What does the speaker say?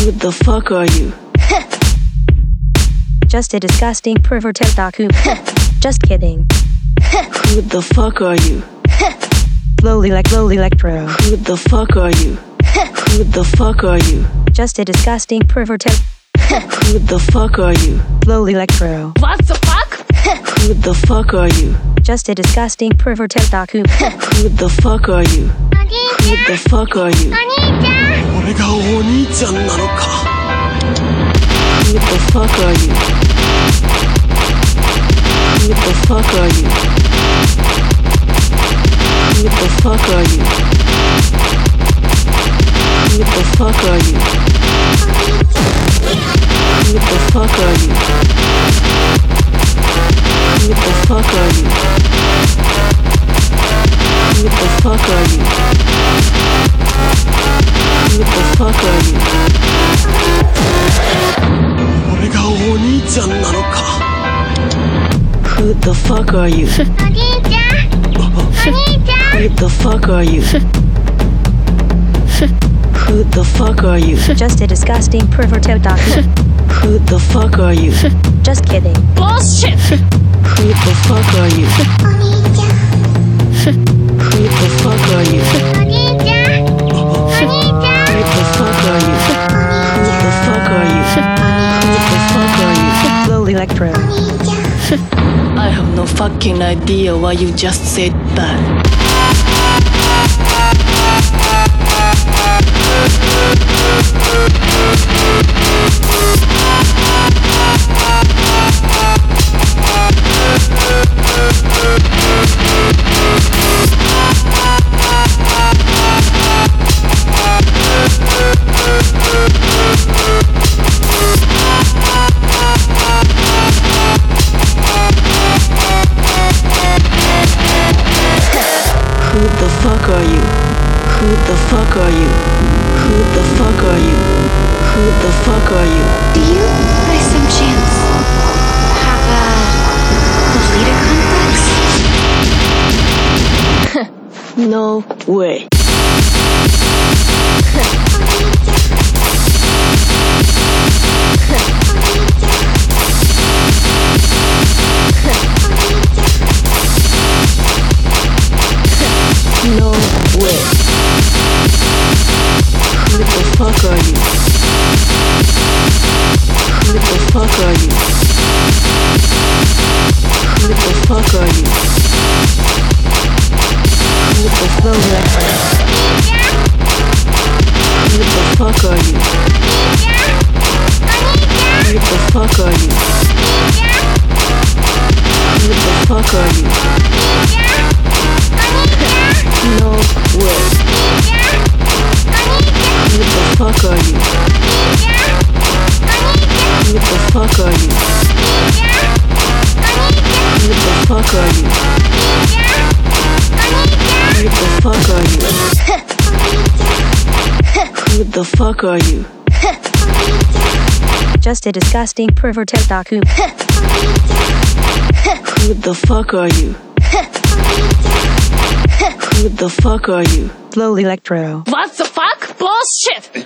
Who the fuck are you? Just a disgusting pervert otaku. Just kidding. Who the fuck are you? Lowly electro. Who the fuck are you? Who the fuck are you? Just a disgusting pervert. Who the fuck are you? Lowly electro. What the fuck? Who the fuck are you? Just a disgusting pervert otaku. Who the fuck are you? Who the fuck are you? 俺がお兄ちゃんなのか Who the fuck are you? Who the fuck are you? Who the fuck are you? Who the fuck are you? Who the fuck are you? Who the fuck are you? Who the fuck are you? Who the fuck are you? 俺がお兄ちゃんなのか Who the fuck are you? Who the fuck are you? Who the fuck are you? Just a disgusting pervert otaku. Who the fuck are you? Just kidding. Bullshit! Who the fuck are you? Who the fuck are you? Who the fuck are you? Who the fuck are you? Who the fuck are you? Lowly electro. I have no fucking idea why you just said that. Who the fuck are you? Who the fuck are you? Who the fuck are you? Who the fuck are you? Do you, by some chance, have a Lolita complex? No way. No way. Who the fuck are you? Who the fuck are you? Who the fuck are you? Who the fuck are you? Who the fuck are you? Who the fuck are you? Who the fuck are you? No way. Who the fuck are you? Who the fuck are you? Who the fuck are you? Who the fuck are you? Who the fuck are you? Just a disgusting pervert otaku. Who the fuck are you? Who the fuck are you? Lowly electro. What the fuck? Bullshit!